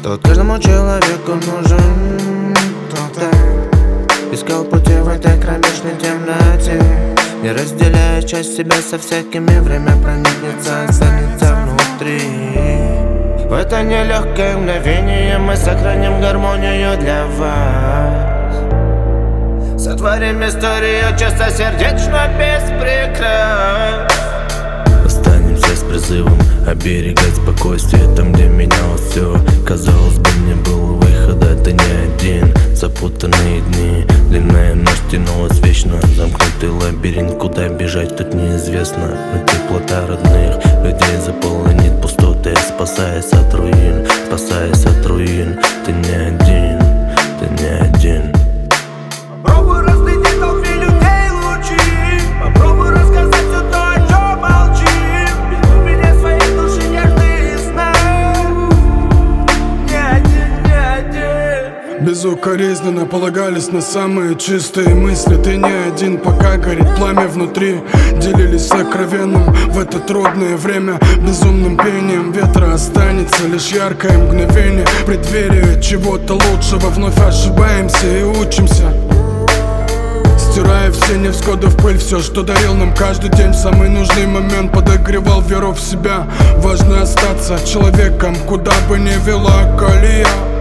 Тут каждому человеку нужен кто-то. Искал пути в этой кромешной темноте, не разделяя часть себя со всякими. Время проникнется, останется внутри. В это нелегкое мгновение мы сохраним гармонию для вас. Сотворим историю чистосердечно, без прикрас. Останемся с призывом оберегать спокойствие там, где менялось все. Казалось бы, не было выхода, ты не один. Запутанные дни, длинная ночь тянулась вечно. Замкнутый лабиринт, куда бежать тут неизвестно. Но теплота родных людей заполонит пустоты. Спасаясь от руин, спасаясь от руин. Ты не один, ты не один. Попробуй разглядеть в толпе людей лучи. Попробуй рассказать все то, о чем молчим. Без глубины своей души нежные сны. Не один, не один. Безукоризненно полагались на самые чистые мысли. Ты не один, пока горит пламя внутри. Делились сокровенным в это трудное время. Безумным пением ветра останется лишь яркое мгновение. Преддверие чего-то лучшего. Вновь ошибаемся и учимся, стирая все невзгоды в пыль. Все, что дарил нам каждый день в самый нужный момент, подогревал веру в себя. Важно остаться человеком, куда бы ни вела колея.